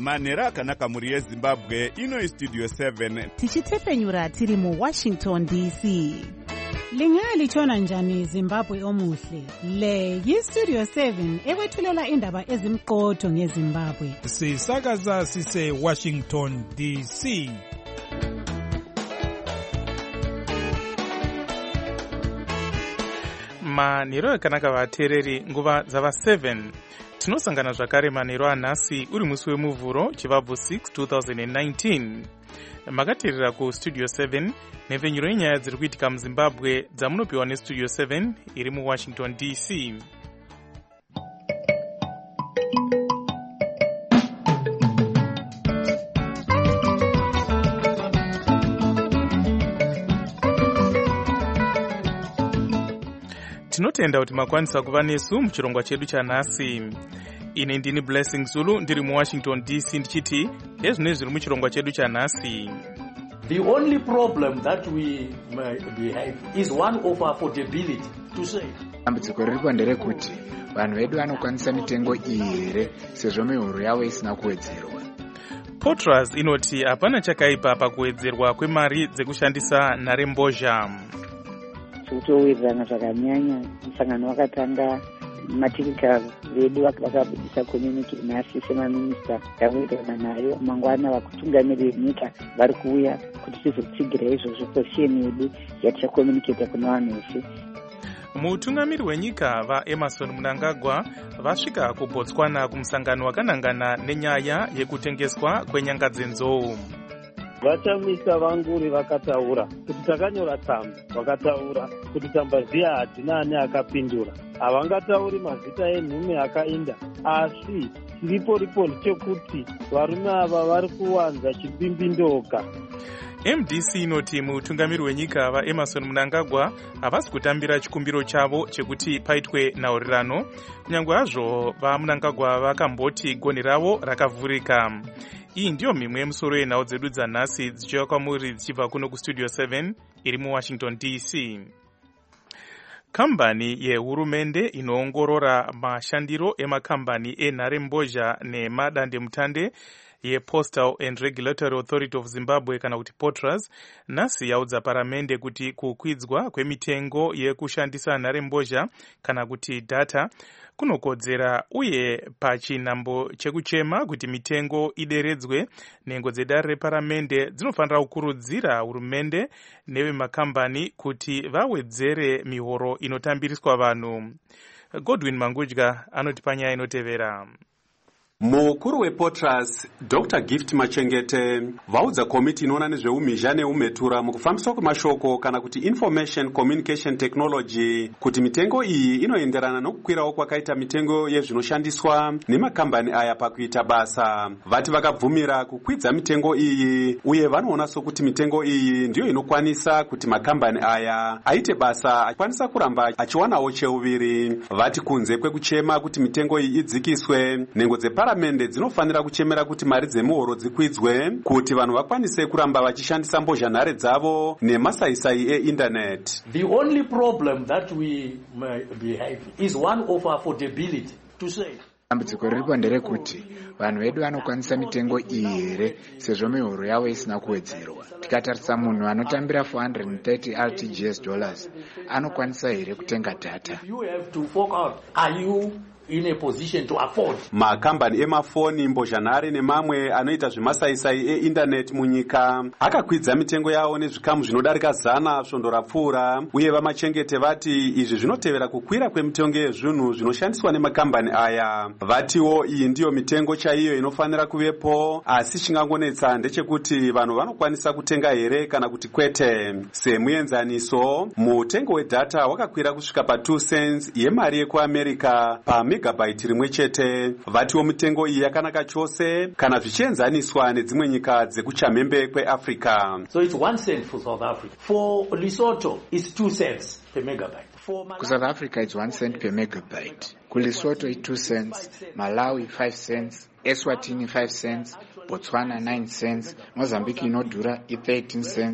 manhero akanaka mhuri yezimbabwe. Ino Studio 7 tichitepfenyura tiri muWashington DC. Lingalitshona njani Zimbabwe omuhle? Le yiStudio 7 ekwethulela indaba ezimqotho ngeZimbabwe. Sisakaza sise Washington DC. Manhero akanaka vateereri, nguva dzava 7. Tinosangana zvakare manhero anhasi uri musi wemuvhuro chivabvu 6 2019. Makateerera kuStudio 7 nhepfenyuro yenyaya dziri kuitika muZimbabwe dzamunopiwa neStudio 7 iri muWashington DC. Tinotenda kuti makwanisa kuva nesu muchirongwa chedu chanhasi. Ine ndini Blessing Zulu ndiri muWashington DC ndichiti ezvino zviri muchirongwa chedu chanhasi. The only problem that we have is one of affordability to say. Dambudziko riripo nderekuti vanhu vedu vanokwanisa mitengo iyi here sezvo mihoro yavo isina kuwedzerwa. Potras inoti hapana chakaipa pakuwedzerwa kwemari dzekushandisa nharembozha. Kutowirirana zvakanyanya. Musangano wakatanga matikiti vedu vakabudisa community nhasi semaminista yakuitana nayo mangwana vakutungamirira venyika vari kuuya kuti tizotsigira izvozvo position yedu yatichakomunicata kuna vanhu vese. Mutungamiri wenyika vaEmerson Mnangagwa vasvika kuBotswana kumusangano wakanangana nenyaya yekutengeswa kwenyanga dzenzou. Vachamisa vanguri vakataura kuti takanyora tsamba, vakataura kuti tsamba ziya hatina ani akapindura. Havangatauri mazita enhume akainda, asi chiripo chekuti varume ava vari kuwanza chipimbindoka. MDC inoti mutungamiri wenyika vaEmerson Mnangagwa havasi kutambira chikumbiro chavo chekuti paitwe nhaurirano, kunyange hazvo vaMnangagwa vakamboti gonhi ravo rakavhurika. Iyi ndiyo mimwe yemusoro yenhau dzedu dzanhasi dzichiuya kwamuri dzichibva kuno kuStudio 7 iri muWashington DC. Kambani yehurumende inoongorora mashandiro emakambani enharembozha nemadandemutande yePostal and Regulatory Authority of Zimbabwe kana kuti Potras nhasi yaudza paramende kuti kukwidzwa kwemitengo yekushandisa nharembozha kana kuti data kunokodzera uye pachinambo chekuchema kuti mitengo ideredzwe. Nhengo dzedare reparamende dzinofanira kukurudzira hurumende nevemakambani kuti vawedzere mihoro inotambiriswa vanhu. Godwin Mangudya anoti panyaya inotevera. Mukuru wePotras Dr. Gift Machengete vaudza komiti inoona nezveumhizha neumhetura mukufambiswa kwemashoko kana kuti Information Communication Technology kuti mitengo iyi inoenderana nokukwirawo kwakaita mitengo yezvinoshandiswa nemakambani aya pakuita basa. Vati vakabvumira kukwidza mitengo iyi uye vanoona sokuti mitengo iyi ndiyo inokwanisa kuti makambani aya aite basa akwanisa kuramba achiwanawo cheuviri. Vati kunze kwekuchema kuti mitengo iyi idzikiswe, nhengo paramende dzinofanira kuchemera kuti mari dzemuhoro dzikwidzwe kuti vanhu vakwanise kuramba vachishandisa mbozhanhare dzavo nemasaisai einternet. The only problem that we have is one of affordability to say. Dambudziko riripo nderekuti vanhu vedu vanokwanisa mitengo iyi here sezvo mihoro yavo isina kuwedzerwa. Tikatarisa munhu anotambira $430 RTGS anokwanisa here kutenga data. You have to fork out. Are you in a position to afford? Makambani emafoni, mbozhanhare nemamwe anoita zvemasaisai einternet munyika akakwidza mitengo yawo nezvikamu zvinodarika 100 svondo rapfuura, uye vamachengete vati izvi zvinotevera kukwira kwemitengo yezvinhu zvinoshandiswa nemakambani aya. Vatiwo iyi ndiyo mitengo chaiyo inofanira kuvepo, asi chingangonetsa ndechekuti vanhu vanokwanisa kutenga here kana kuti kwete. Semuenzaniso, mutengo wedhata wakakwira kusvika pa2 cents yemari yekuAmerica megabyte rimwe chete. Vatiwo mitengo iyi yakanaka chose kana zvichienzaniswa nedzimwe nyika dzekuchamhembe kweAfrica. So it's 1 cent for South Africa. For Lesotho it's 2 cents per megabyte. South Africa it's 1 cent per megabyte. Lesotho it's 2 cents, Malawi 5 cents, Eswatini 5 cents, Botswana 9 cents, Mozambique inodhura 13 cents.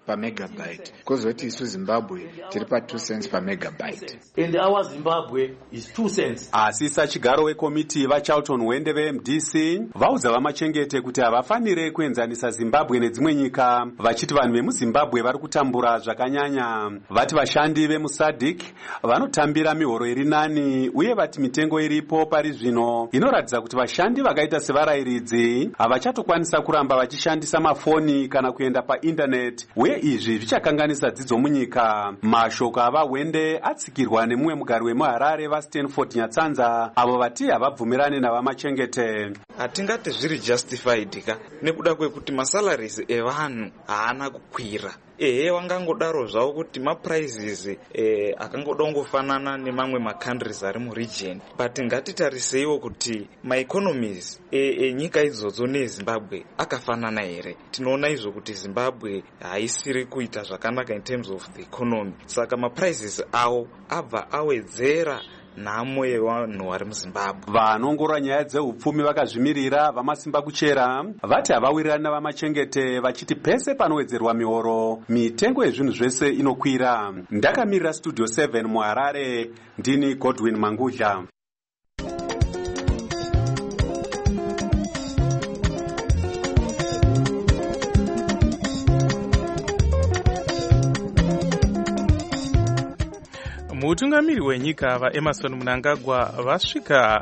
pamegabyte, kozoti isu Zimbabwe tiri pa2 cents pamegabyte. And our Zimbabwe is 2 cents. Asisa chigaro wekomiti vaCharlton Wende veMDC vaudza vamachengete kuti havafanire kuenzanisa Zimbabwe nedzimwe nyika, vachiti vanhu vemuZimbabwe vari kutambura zvakanyanya. Vati vashandi vemuSADC vanotambira mihoro iri nani, uye vati mitengo iripo pari zvino inoratidza kuti vashandi vakaita sevarayiridzi havachatokwanisa kuramba vachishandisa mafoni kana kuenda paindaneti, uye izvi zvichakanganisa dzidzo munyika. Mashoko avaWende atsikirwa nemumwe mugari wemuHarare vaStanford Nyatsanza, avo vati havabvumirani navamachengete. Hatingati zviri justified ka nekuda kwekuti masalaries evanhu haana kukwira. Wangangodaro zvavo kuti maprizes akangodongofanana nemamwe macountries ari muregion, but ngatitariseiwo kuti maeconomies enyika idzodzo neZimbabwe akafanana here. Tinoona izvo kuti Zimbabwe haisiri kuita zvakanaka in terms of the economy, saka maprizes awo abva awedzera nhamo yevanhu vari muZimbabwe. Vanongorora nyaya dzeupfumi vakazvimirira vamasimba kuchera vati havawirirani navamachengete, vachiti pese panowedzerwa mihoro mitengo yezvinhu zvese inokwira. Ndakamirira Studio 7 muHarare, ndini Godwin Mangudla. Mutungamiri wenyika vaEmmerson Mnangagwa vasvika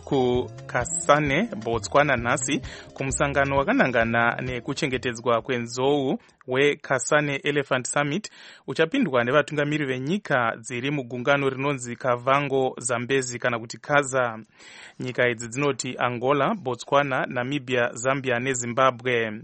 kuKasane, Botswana nhasi kumusangano wakanangana nekuchengetedzwa kwenzou weKasane Elephant Summit uchapindwa nevatungamiri venyika dziri mugungano rinonzi Kavango Zambezi kana kuti Kaza. Nyika idzi dzinoti Angola, Botswana, Namibia, Zambia neZimbabwe.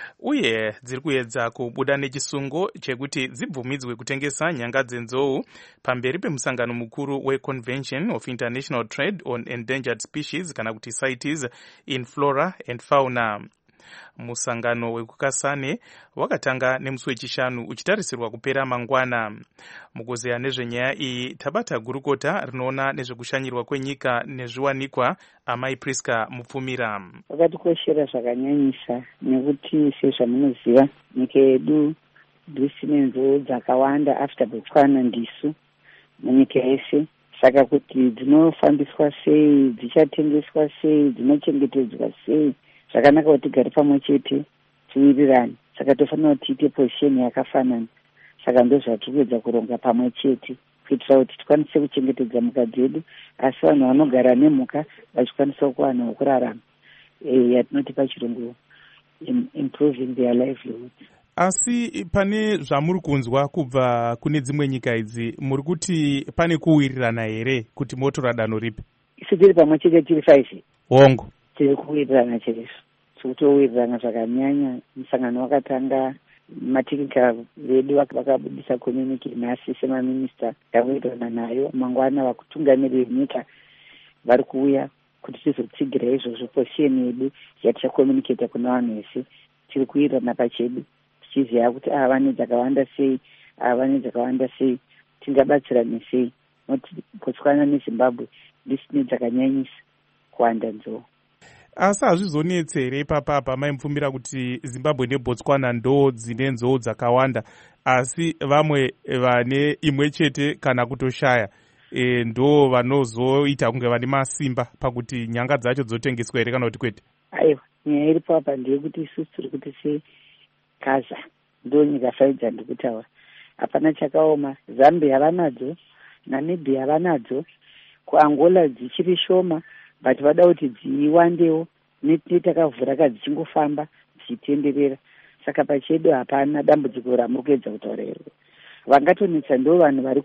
Uye dziri kuedza kubuda nechisungo chekuti dzibvumidzwe kutengesa nyanga dzenzou pamberi pemusangano mukuru weConvention of International Trade on Endangered Species kana kuti CITES in Flora and Fauna. Musangano wekukasane wakatanga nemusi wechishanu uchitarisirwa kupera mangwana. Mukuzeya nezvenyaya iyi tabata gurukota rinoona nezvekushanyirwa kwenyika nezviwanikwa Amai Priska Mupfumira. Vakatikoshera zvakanyanyisa nekuti sezvamunoziva nyika yedu dzisine nzou dzakawanda after Botswana ndisu munyika yese, saka kuti dzinofambiswa sei, dzichatengeswa sei, dzinochengetedzwa sei, zvakanaka kuti tigare pamwe chete tiwirirane. Saka tofanira kuti tiite position yakafanana. Saka ndozvatiri kuedza kuronga pamwe chete kuitira kuti tikwanise kuchengetedza mhuka dzedu, asi vanhu vanogara nemhuka vachikwanisa kuwana hwekurarama, yatinoti pachirungu improving their livelihoods. Asi pane zvamuri kunzwa kubva kune dzimwe nyika idzi, muri kuti pane kuwirirana here kuti motora danho ripi? Isu tiri pamwe chete tiri 5 hongo tiri kuwirirana chaizvo, tikutowirirana zvakanyanya. Musangano wakatanga, mateknical vedu vakabudisa communique nhasi semaminista yakuwirirana nayo. Mangwana vakutungamirira venyika vari kuuya kuti tizotsigira izvozvo position yedu yatichakomunicata kuna vanhu vese. Tiri kuwirirana pachedu tichiziva kuti vane dzakawanda sei, vane dzakawanda sei, tingabatsirane sei. Noti Botswana neZimbabwe ndisine dzakanyanyisa kuwanda nzou. Asi hazvizonetse here ipapa maimupfumira kuti Zimbabwe neBotswana ndo dzine nzou dzakawanda, asi vamwe vane imwe chete kana kutoshaya ndo vanozoita kunge vane masimba pakuti nyanga dzacho dzotengeswa here kana kuti kwete? Aiwa, nyaya iri papa ndeyekuti isusu tiri kuti seKaza ndo nyika 5 dzandiri kutaura, hapana chakaoma. Zambia havanadzo, Namibia havanadzo, kuAngola dzichiri shoma, but vada kuti dziwandewo netakavhura kadzichingofamba dzichitenderera. Saka pachedu hapana dambudziko ramuri kuedza kutaura iro. Vangatonetsa ndo vanhu vari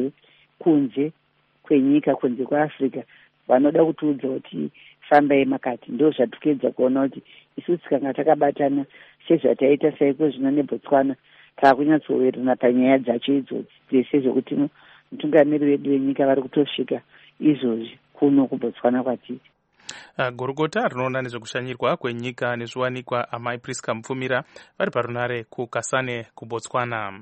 kunze kwenyika, kunze kweAfrica, vanoda kutiudza kuti fambai makati. Ndo zvatikuedza kuona kuti isusu tikanga takabatana sezvataita saiko zvino neBotswana, taakunyatsowirirana panyaya dzacho idzodzi dzese zvokuti mutungamiri vedu venyika vari kutosvika izvozvi kuno kuBotswana kwatiri. Gurukota rinoona nezvekushanyirwa kwenyika nezviwanikwa Amai Priska Mupfumira vari parunare kuKasane kuBotswana.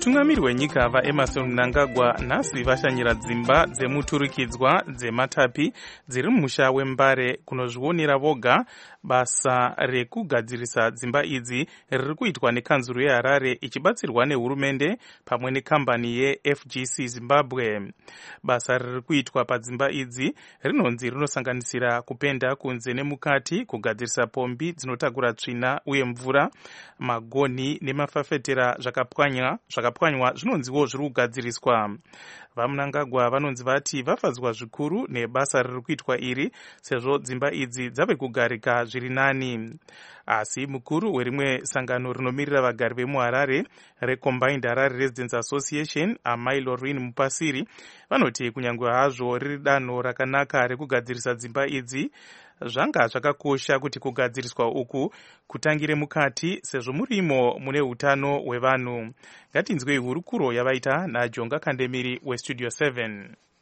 Vatungamiri wenyika vaEmmerson Mnangagwa nhasi vashanyira dzimba dzemuturikidzwa dzematapi dziri mumusha weMbare kunozvionera voga basa rekugadzirisa dzimba idzi riri kuitwa nekanzuru yeHarare ichibatsirwa nehurumende pamwe nekambani yeFGC Zimbabwe. Basa riri kuitwa padzimba idzi rinonzi rinosanganisira kupenda kunze nemukati, kugadzirisa pombi dzinotakura tsvina uye mvura, magonhi nemafafetera zvakapwanywa zvinonziwo zviri kugadziriswa. VaMnangagwa vanonzi vati vafadzwa zvikuru nebasa riri kuitwa iri sezvo dzimba idzi dzave kugarika zviri nani. Asi mukuru werimwe sangano rinomirira vagari vemuHarare reCombined Harare Residents Association, Amai Lorraine Mupasiri, vanoti kunyange hazvo riri danho rakanaka rekugadzirisa dzimba idzi, zvanga zvakakosha kuti kugadziriswa uku kutangire mukati sezvo murimo mune utano hwevanhu. Ngatinzwei hurukuro yavaita naJonga Kandemiri weStudio 7.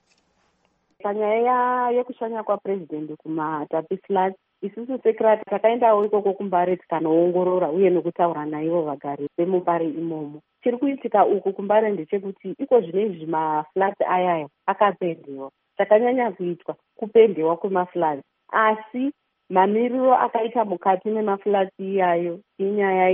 Panyaya yekushanya kwaPresident kumatapi flats, isusu sekrati takaendawo ikoko kuMbare tikanoongorora uye nekutaura naivo vagari vemuMbare imomo. Chiri kuitika uku kuMbare ndechekuti iko zvinezvi maflats ayayo akapendewa. Chakanyanya kuitwa kupendewa kwemaflats, asi mamiriro akaita mukati memaflats iyayo inyaya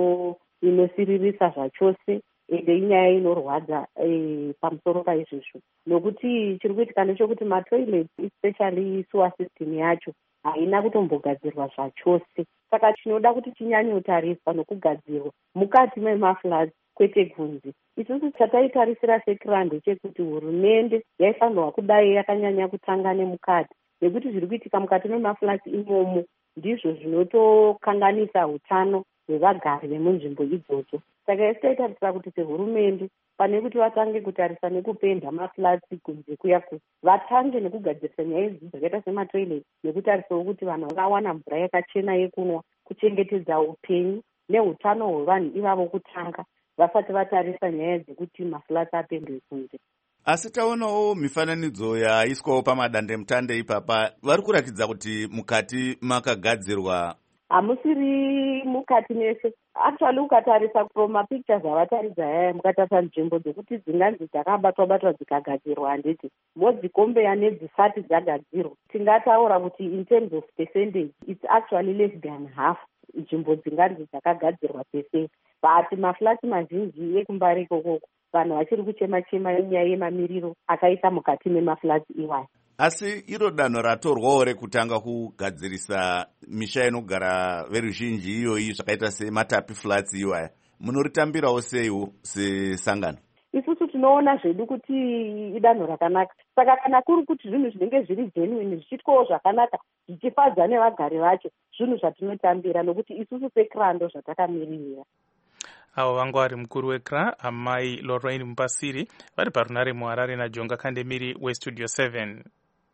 inosiririsa zvachose ende inyaya inorwadza pamusoro paizvozvo. Nokuti chiri kuitika ndechekuti matoilet especially sewer system yacho haina kutombogadzirwa zvachose. Saka chinoda kuti chinyanyotariswa nokugadzirwa mukati memaflats kwete kunze. Isusu chataitarisira sekira ndechekuti hurumende yaifanirwa kudai yakanyanya kutanga nemukati, nekuti zviri kuitika mukati memaflats imomo ndizvo zvinotokanganisa utano hwevagari vemunzvimbo idzodzo. Saka isitaitarisira kuti sehurumende pane kuti vatange kutarisa nekupenda maflats kunze kuyaku, vatange nekugadzirisa nyaya idzi dzakaita sematoilet nekutarisawo kuti vanhu vawana mvura yakachena yekunwa, kuchengetedza upenyu neutano hwevanhu ivavo kutanga vasati vatarisa nyaya dzekuti maflats apendwe kunze. Asi taonawo mifananidzo yaiswawo pamadandemutande ipapa, vari kuratidza kuti mukati makagadzirwa. Hamusiri mukati mese. Actually ukatarisa mapictures avataridza yaya, mukatarisa nzvimbo dzekuti dzinganzi dzakabatwa dzikagadzirwa handiti modzikombeya nedzisati dzagadzirwa. Tingataura kuti in terms of percentage it's actually less than half nzvimbo dzinganzi dzakagadzirwa pese. But maflats mazhinji ekuMbare ikoko vanhu vachiri kuchema-chema nyaya yemamiriro akaita mukati memaflats iwayo. Asi iro danho ratorwawo rekutanga kugadzirisa misha inogara veruzhinji iyoyi zvakaita sematapi flats iwaya, munoritambirawo sei sesangano? Isusu tinoona zvedu kuti idanho rakanaka. Saka kana kuri kuti zvinhu zvinenge zviri genuine zvichitwawo zvakanaka zvichifadza nevagari vacho, zvinhu zvatinotambira nokuti isusu sekrando zvatakamirira. Avo vanga vari mukuru weKRA Amai Lorraine Mupasiri vari parunare muHarare naJonga Kandemiri weStudio 7.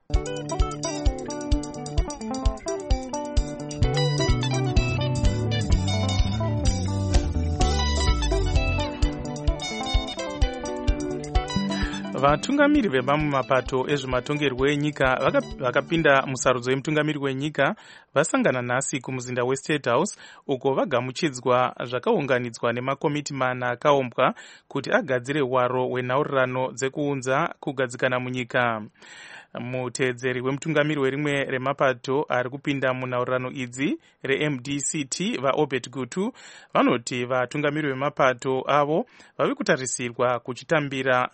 Vatungamiri vemamwe mapato ezvematongerwo enyika vakapinda musarudzo yemutungamiri wenyika vasangana nhasi kumuzinda weState House uko vagamuchidzwa zvakaunganidzwa nemakomiti mana akaombwa kuti agadzire hwaro hwenhaurirano dzekuunza kugadzikana munyika. Muteedzeri wemutungamiri werimwe remapato ari kupinda munhaurirano idzi reMDCT vaObert Gutu vanoti vatungamiri vemapato avo vavi kutarisirwa kuchitambira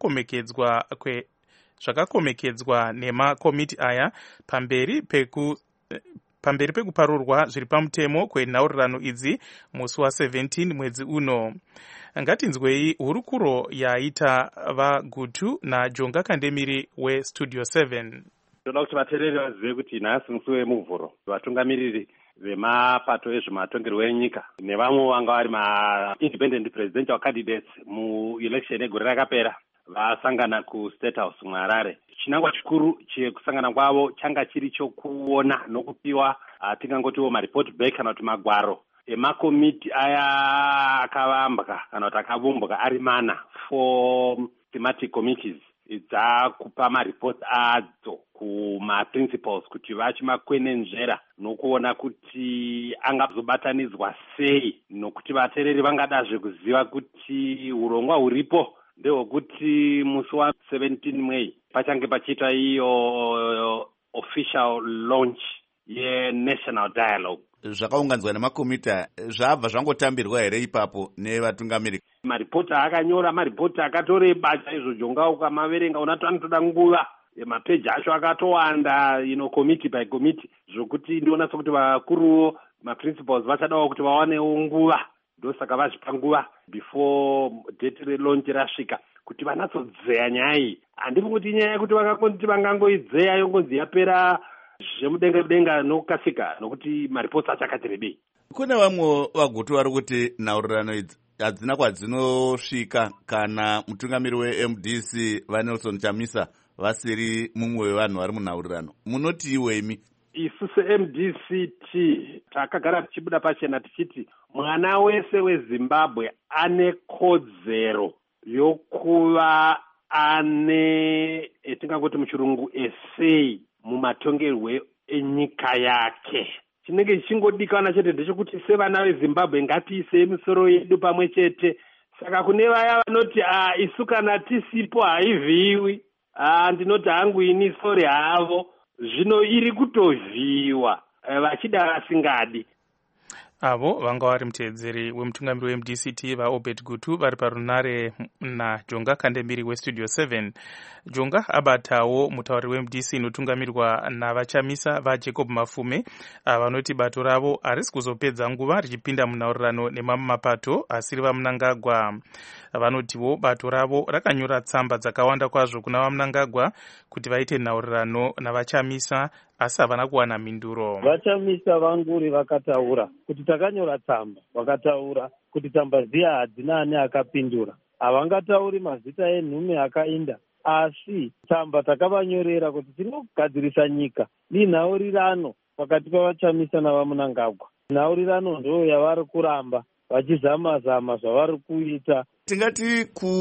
zvakakomekedzwa nemakomiti aya pamberi pekuparurwa zviri pamutemo kwenhaurirano idzi musi wa17 mwedzi uno. Ngatinzwei hurukuro yaita vaGutu naJonga Kandemiri weStudio 7. Toda kuti vateereri vazive kuti nhasi musi wemuvhuro vatungamiriri vemapato ezvematongerwo enyika nevamwe vanga vari ma-independent presidential candidates mu-election egore rakapera vasangana kuState House muHarare. Chinangwa chikuru chekusangana kwavo changa chiri chokuona nokupiwa tingangotiwo maripoti back kana kuti magwaro emakomiti aya akavambwa kana kuti akavumbwa ari mana for thematic committees dzakupa maripoti adzo kumaprincipals kuti vachimakwenenzvera nokuona kuti angazobatanidzwa sei, nokuti vateereri vangadazve kuziva kuti urongwa huripo ndehwekuti musi wa17 May pachange pachiita iyo official launch yenational dialogue. Zvakaunganidzwa nemakomita zvabva zvangotambirwa here ipapo nevatungamiri? Maripoti akanyora maripoti akatoreba chaizvo, Jonga ukamaverenga unati anotoda nguva, mapeji acho akatowanda, committee by committee, zvokuti ndinoona sokuti vakuruwo maprincipals vachadawo kuti vawanewo nguva, ndosaka vazvipa nguva before date relaunch rasvika kuti vanatsodzeya nyaya iyi. Handifuni kuti nyaya yekuti vakangoti vangangoidzeya yongonzi yapera zvemudenga nokukasika, nokuti maripoti acho akati rebei. Kune vamwe vagutu vari kuti nhaurirano idzi hadzina kwadzinosvika kana mutungamiri weMDC vaNelson Chamisa vasiri mumwe wevanhu vari munhaurirano. Munoti iwemi? Isu seMDCT takagara tichibuda pachena tichiti mwana wese weZimbabwe ane kodzero yokuva ane etingangoti muchirungu essay mumatongerwe enyika yake. Chinenge chichingodikana chete ndechekuti sevana veZimbabwe ngatiise misoro yedu pamwe chete. Saka kune vaya vanoti isu kana tisipo haivhiwi, ndinoti hangu ini sori havo, zvino iri kutovhiwa vachida vasingadi. Avo vanga vari muteedzeri wemutungamiri weMDCT vaObed Gutu vari parunare naJonga Kandembiri weStudio 7. Jonga abatawo mutauri weMDC inotungamirwa navachamisa vaJacob Mafume vanoti bato ravo harisi kuzopedza nguva richipinda munhaurirano nemamwe mapato asiri vaMnangagwa. Vanotiwo bato ravo rakanyora tsamba dzakawanda kwazvo kuna vaMnangagwa kuti vaite nhaurirano navachamisa asi havana kuwana minduro. Vachamisa vanguri vakataura kuti takanyora tsamba, vakataura kuti tsamba dziya hadzina ani akapindura, havangatauri mazita enhume akainda, asi tsamba takavanyorera kuti tinogadzirisa nyika ninhaurirano pakati pavachamisa navaMnangagwa. Nhaurirano ndo yavari kuramba vachizama-zama zvavari kuita. Tingati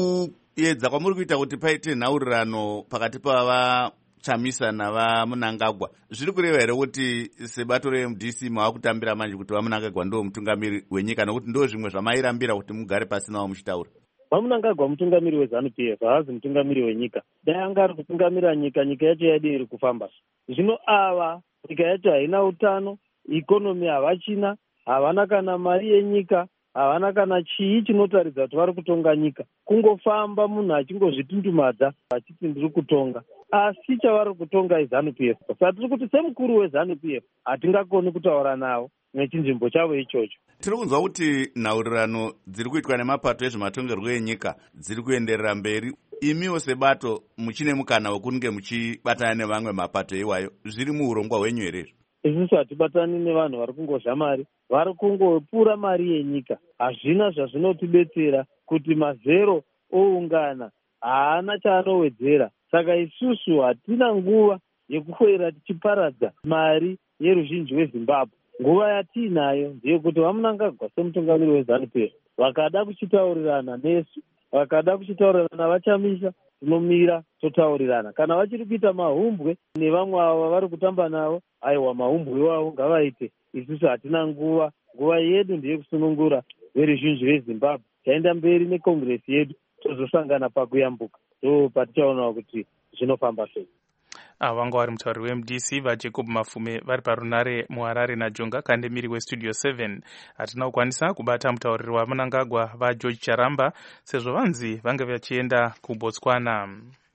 kuedza kwamuri kuita kuti paite nhaurirano pakati pavachamisa navaMnangagwa zviri kureva here kuti sebato reMDC mava kutambira manje kuti vaMnangagwa ndo mutungamiri wenyika, nokuti ndo zvimwe zvamairambira kuti mugare pasi navo muchitaura? vaMnangagwa mutungamiri weZANU-PF, haazi mutungamiri wenyika. Dai anga ari kutungamira nyika, nyika yacho yaidi iri kufamba. Zvino ava nyika yacho haina utano, ikonomi havachina, havana kana mari yenyika, havana kana chii chinotaridza kuti vari kutonga nyika. Kungofamba munhu achingozvitundumadza achiti ndiri kutonga, asi chavari kutonga iZANU-PF. Saka tiri kuti semukuru weZANU-PF hatingakoni kutaura navo nechinzvimbo chavo ichocho. Tiri kunzwa kuti nhaurirano dziri kuitwa nemapato ezvematongerwo enyika dziri kuenderera mberi. Imiwo sebato muchine mukana wekunge muchibatana nevamwe mapato iwayo, zviri muurongwa hwenyu here? Isusu hatibatani nevanhu vari kungozha mari, vari kungopura mari yenyika. Hazvina zvazvinotibetsera kuti mazero oungana, haana chaanowedzera. Saka isusu hatina nguva yekukwera tichiparadza mari yeruzhinji weZimbabwe. Nguva yatiinayo ndeyekuti vaMnangagwa semutungamiri weZANU-PF vakada kuchitaurirana nesu, vakada kuchitaurirana navachamisa, tinomira totaurirana. Kana vachiri kuita mahumbwe nevamwe ava vari kutamba navo, aiwa mahumbwe iwavo ngavaite. Isusu hatina nguva, nguva yedu ndeyekusunungura veruzhinji veZimbabwe. Taenda mberi nekongiresi yedu, tozosangana pakuyambuka, ndo patichaonawo kuti zvinofamba sei. Vanga vari mutauri weMDC vaJacob Mafume vari parunare muHarare naJonga Kandembiri weStudio 7. Hatina kukwanisa kubata mutauriri waMnangagwa vaGeorge Charamba sezvo vanzi vange vachienda kuBotswana.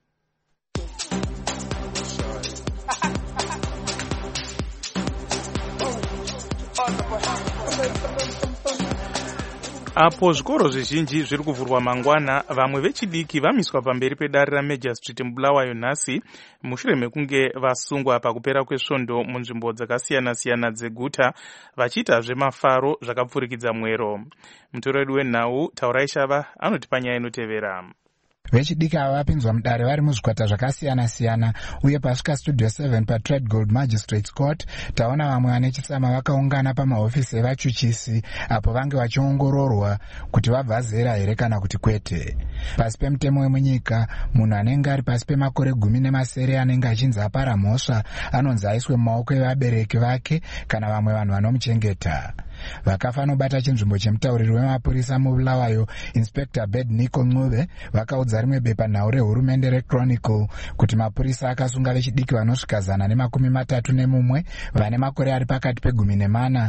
Apo zvikoro zvizhinji zviri kuvhurwa mangwana, vamwe vechidiki vamiswa pamberi pedare raMajor Street muBulawayo nhasi mushure mekunge vasungwa pakupera kwesvondo munzvimbo dzakasiyana-siyana dzeguta vachiita zvemafaro zvakapfurikidza mwero. Mutori wedu wenhau Taurai Shava anotipa nyaya inotevera. Vechidiki ava vapinzwa mudare vari muzvikwata zvakasiyana-siyana, uye pasvika Studio 7 paTrade Gold Magistrates Court taona vamwe vane chisama vakaungana pamahofisi evachuchisi apo vange vachiongororwa kuti vabva zera here kana kuti kwete. Pasi pemutemo wemunyika, munhu anenge ari pasi pemakore 17 anenge achinzi apara mhosva anonzi aiswe mumaoko evabereki vake kana vamwe vanhu vanomuchengeta. Vakafa nobata chinzvimbo chemutauriri wemapurisa mubulawayo Inspector Bedniko Ncube vakaudza rimwe bepanhau rehurumende reChronicle kuti mapurisa akasunga vechidiki vanosvika 131 vane makore ari pakati pe14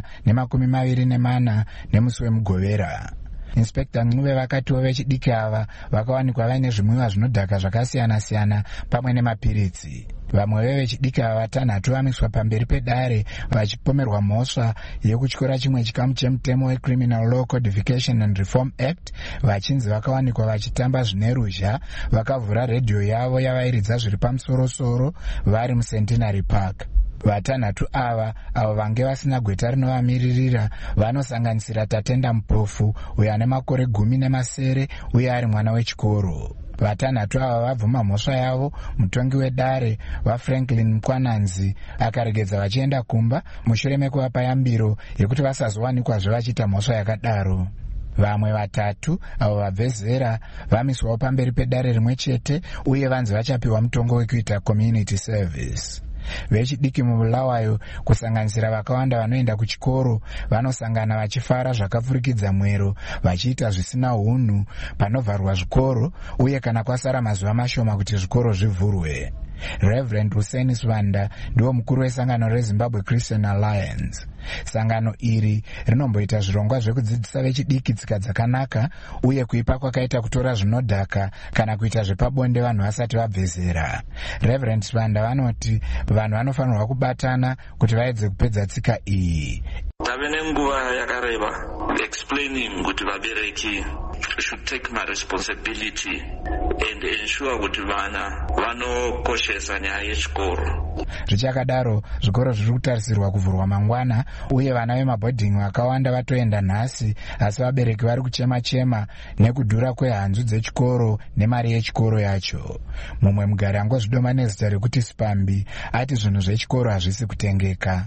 ne24 nemusi wemugovera. Inspector Ncube vakatiwo vechidiki ava vakawanikwa vaine zvimwiwa zvinodhaka zvakasiyana-siyana pamwe nemapiritsi. Vamwe vechidiki ava vatanhatu vamiswa pamberi pedare vachipomerwa mhosva yekutyora chimwe chikamu chemutemo weCriminal Law Codification and Reform Act vachinzi vakawanikwa vachitamba zvine ruzha vakavhura redhiyo yavo yavairidza zviri pamusoro-soro vari muCentenary Park. Vatanhatu ava avo vange vasina gweta rinovamiririra vanosanganisira Tatenda Mupofu uyo ane makore 17 uye ari mwana wechikoro. Vatanhatu ava vabvuma mhosva yavo. Mutongi wedare vaFranklin Mkwananzi akaregedza vachienda kumba mushure mekuvapa yambiro yekuti vasazowanikwazve vachiita mhosva yakadaro. Vamwe vatatu avo vabve zera vamiswawo pamberi pedare rimwe chete uye vanzi vachapiwa mutongo wekuita community service. Vechidiki mubulawayo kusanganisira vakawanda vanoenda kuchikoro vanosangana vachifara zvakapfurikidza mwero vachiita zvisina unhu panovharwa zvikoro uye kana kwasara mazuva mashoma kuti zvikoro zvivhurwe. Reverend Hussein Swanda ndiwo mukuru wesangano reZimbabwe Christian Alliance. Sangano iri rinomboita zvirongwa zvekudzidzisa vechidiki tsika dzakanaka uye kuipa kwakaita kutora zvinodhaka kana kuita zvepabonde vanhu vasati vabve zera. Reverend Swanda vanoti vanhu vanofanirwa kubatana kuti vaedze kupedza tsika iyi. Tave nenguva yakareba explaining kuti vabereki should take my responsibility and ensure kuti vana vanokoshesa nyaya yechikoro. Zvichakadaro, zvikoro zviri kutarisirwa kuvhurwa mangwana uye vana vemabhodhingi vakawanda vatoenda nhasi, asi vabereki vari kuchema-chema nekudhura kwehanzu dzechikoro nemari yechikoro yacho. Mumwe mugari angozvidoma nezita rekuti Spambi ati zvinhu zvechikoro hazvisi kutengeka.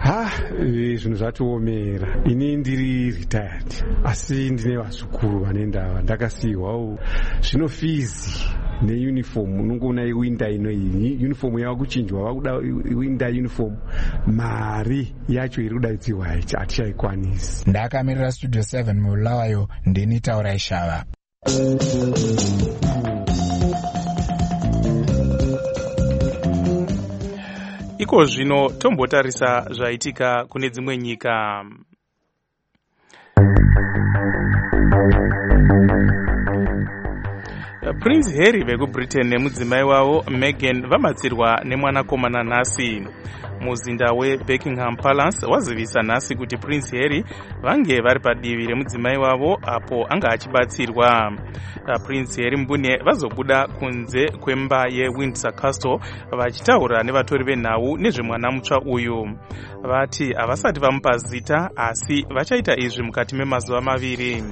Zvinhu zvatiomera. Ini ndiri retired asi ndine vazukuru vanendava ndakasiyiwawo. Zvino fizi neuniform unongoona iwinda inoyi uniform yava kuchinjwa vakuda winda uniform, mari yacho iri kudaidzirwa hatichaikwanisi. Ndakamirira Studio 7 mubulawayo ndini Taurai Shava. Iko zvino tombotarisa zvaitika kune dzimwe nyika. Prince Harry vekuBritain nemudzimai wavo Meghan vamatsirwa nemwanakomana nhasi. Muzinda weBuckingham Palace wazivisa nhasi kuti Prince Harry vange vari padivi remudzimai wavo apo anga achibatsirwa. Prince Harry mbune vazobuda kunze kwemba yeWindsor Castle vachitaura nevatori venhau nezvemwana mutsva uyu. Vati havasati vamupa zita asi vachaita izvi mukati memazuva 2.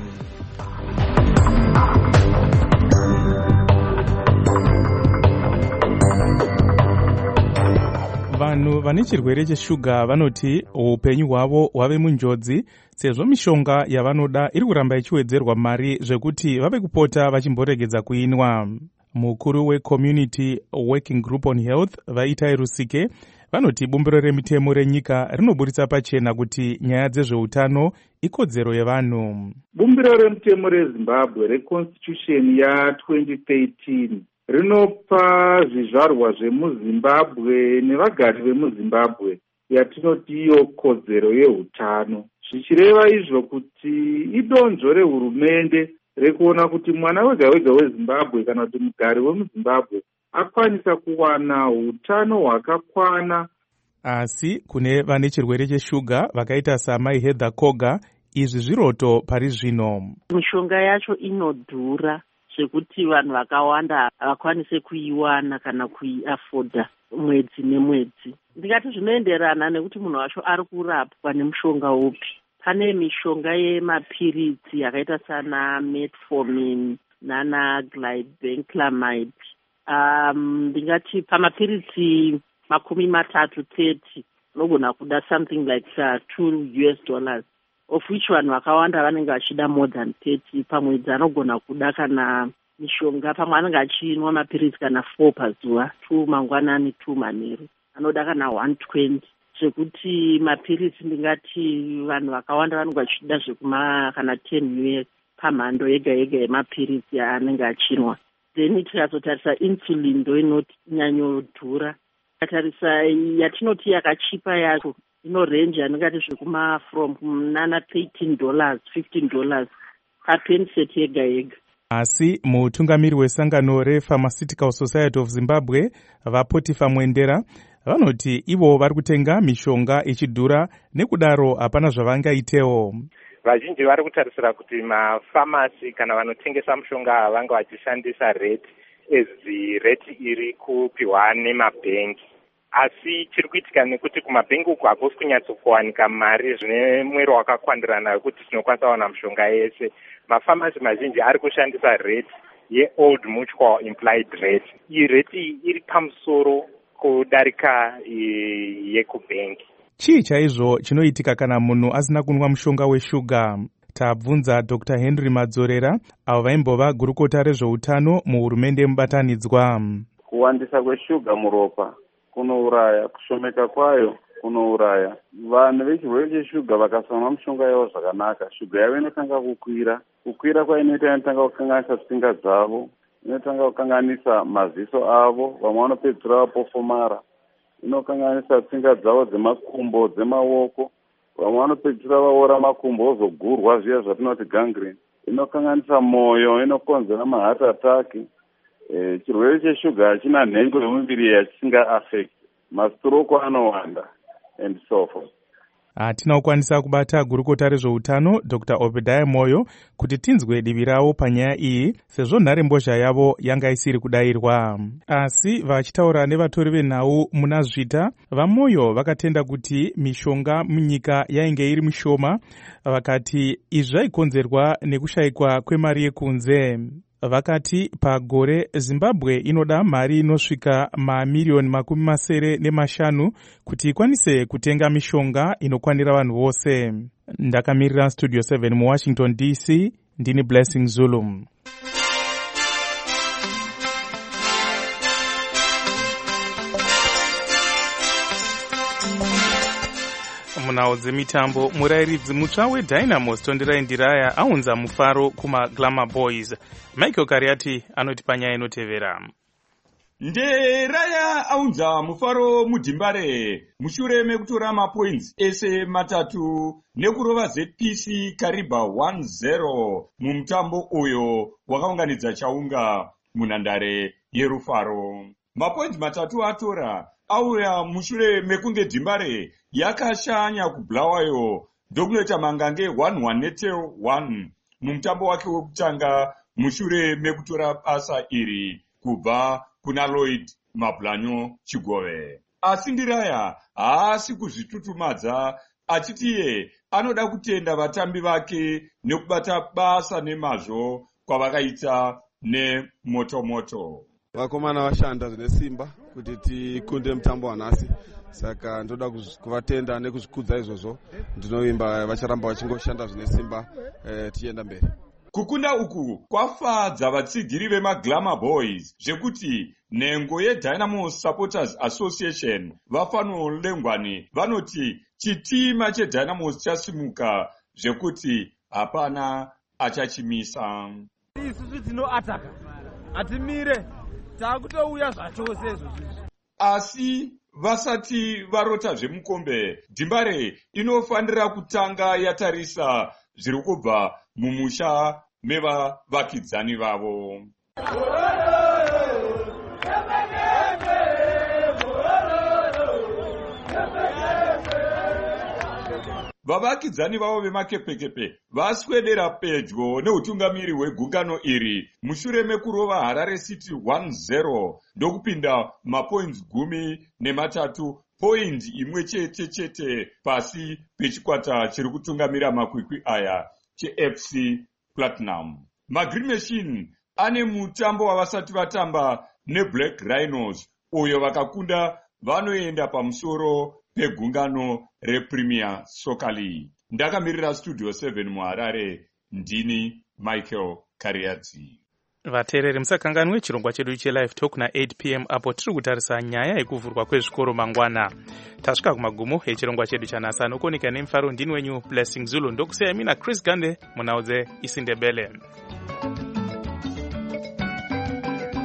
Vanhu vane chirwere cheshuga vanoti upenyu hwavo hwave munjodzi sezvo mishonga yavanoda iri kuramba ichiwedzerwa mari zvekuti vave kupota vachimboregedza kuinwa. Mukuru weCommunity Working Group on Health Vaitai Rusike vanoti bumbiro remitemo renyika rinoburitsa pachena kuti nyaya dzezveutano ikodzero yevanhu. Bumbiro remitemo reZimbabwe reConstitution ya2013 rinopa zvizvarwa zvemuZimbabwe nevagari vemuZimbabwe yatinoti iyo kodzero yeutano, zvichireva izvo kuti idonzvo rehurumende rekuona kuti mwana wega-wega weZimbabwe kana kuti mugari wemuZimbabwe akwanisa kuwana utano hwakakwana. Asi kune vane chirwere cheshuga vakaita saMai Heather Koga, izvi zviroto pari zvino. Mishonga yacho inodhura zvekuti vanhu vakawanda havakwanise kuiwana kana kuiafoda mwedzi nemwedzi. Ndingati zvinoenderana nekuti munhu wacho ari kurapwa nemushonga upi. Pane mishonga yemapiritsi yakaita sana metformin, nana glibenclamide. Ndingati pamapiritsi 30 unogona kuda something like $2 of which vanhu vakawanda vanenge vachida more than 30 pamwedzi. Anogona kuda kana mishonga, pamwe anenge achinwa mapiritsi kana 4 pazuva, 2 mangwanani 2 manheru, anoda kana 120. Zvekuti mapiritsi ndingati vanhu vakawanda vanenge vachida zvekuma kana 10 US pamhando yega yega yemapiritsi anenge achinwa. Then tikazotarisa insulin ndo inonyanyodhura. Tikatarisa yatinoti yakachipa yacho inorenja anengati zvekuma from nana $13 $15 papenseti yega yega. Asi mutungamiri wesangano rePharmaceutical Society of Zimbabwe vaPotifa Mwendera vanoti ivo vari kutenga mishonga ichidhura, nekudaro hapana zvavangaitewo. Vazhinji vari kutarisira kuti mafamasi kana vanotengesa mushonga vanga vachishandisa rate rate iri kupiwa nemabhengi. Asi chiri kuitika nekuti kumabhengi uku hakusi kunyatsokuwanika mari zvine mwero wakakwandirana wekuti tinokwanisa kuwana mushonga yese. Mafamasi mazhinji ari kushandisa rate yeold mutual implied rate. Iyi rate iri pamusoro kudarika yekubhengi. Chii chaizvo chinoitika kana munhu asina kunwa mushonga weshuga? Tabvunza Dr. Henry Madzorera, avo vaimbova gurukota rezveutano muhurumende mubatanidzwa. Kuwandisa kweshuga muropa kunouraya, kushomeka kwayo kunouraya. Vanhu vechirwere cheshuga vakasamwa mushonga yavo zvakanaka, shuga yavo inotanga kukwira. Kukwira kwainoita inotanga kukanganisa tsinga dzavo, inotanga kukanganisa maziso avo, vamwe vanopedzisira vapofomara. Inokanganisa tsinga dzavo dzemakumbo, dzemaoko, vamwe vanopedzisira vaora makumbo vozogurwa zviya zvatinoti gangrene. Inokanganisa moyo, inokonzera maheart attack. Chirwere cheshuga hachina nhengo yemuviri yachisinga affect. Mastroke anowanda and so forth. Hatina kukwanisa kubata gurukota rezveutano Dr. Obadiah Moyo kuti tinzwe divi ravo panyaya iyi, sezvo nharembozha yavo yanga isiri kudayirwa. Asi vachitaura nevatori venhau muna Zvita, vaMoyo vakatenda kuti mishonga munyika yainge iri mishoma, vakati izvi zvaikonzerwa nekushayikwa kwemari yekunze. Vakati pagore Zimbabwe inoda mari inosvika mamiliyoni 75 kuti ikwanise kutenga mishonga inokwanira vanhu vose. Ndakamirira Studio 7 muWashington DC, ndini Blessing Zulu. Munhau dzemitambo, murayiridzi mutsva weDynamos Tondirai Ndiraya aunza mufaro kumaGlamour Boys. Michael Kariati anoti panyaya inotevera. Ndiraya aunza mufaro muDhimbare mushure mekutora mapoints ese matatu nekurova ZPC Kariba 1-0 mumutambo uyo wakaunganidza chaunga munhandare yerufaro. Mapoints matatu atora auya mushure mekunge Dhimbare yakashanya kubulawayo ndokunoita mangange 1-1 netail 1 mumutambo wake wekutanga mushure mekutora basa iri kubva kuna Lloyd Mablanyo Chigove. Asi Ndiraya haasi kuzvitutumadza, achiti iye anoda kutenda vatambi vake nekubata basa nemazvo kwavakaita nemotomoto. Vakomana vashanda zvine simba kuti tikunde mutambo wanhasi, saka ndoda kuvatenda nekuzvikudza izvozvo. Ndinovimba vacharamba vachingoshanda zvine simba tichienda mberi. Kukunda uku kwafadza vatsigiri vemaGlamour Boys zvekuti nhengo yeDynamo Supporters Association Vafano Lengwani vanoti chitima cheDynamos chasimuka zvekuti hapana achachimisa. Isusu tinoataka, atimire, takutouya zvachose izvozvo. Asi vasati varota zvemukombe, Dhimbare inofanira kutanga yatarisa zviri kubva mumusha mevavakidzani vavo. Vavakidzani vavo vemakepekepe vaswedera pedyo neutungamiri hwegungano iri mushure mekurova Harare City 1-0 ndokupinda mapoints 13, point imwe chete pasi pechikwata chiri kutungamira makwikwi aya cheFC Platinum. MaGreen Machine ane mutambo wavasati vatamba neBlack Rhinos uyo vakakunda vanoenda pamusoro pegungano rePremier Soccer League. Ndakamirira Studio 7 muHarare, ndini Michael Kariadzi. Vateereri, musakanganwe chirongwa chedu chelive talk na8 p.m. apo tiri kutarisa nyaya yekuvhurwa kwezvikoro mangwana. Tasvika kumagumo echirongwa chedu chanhasi. Anokoneka nemufaro ndini wenyu Blessing Zulu. Ndokusiyai mina Chris Gande munhau dzeIsindebele.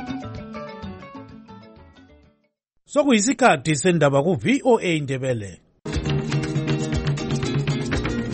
Sokuyisikhathi sendaba ku VOA Indebele.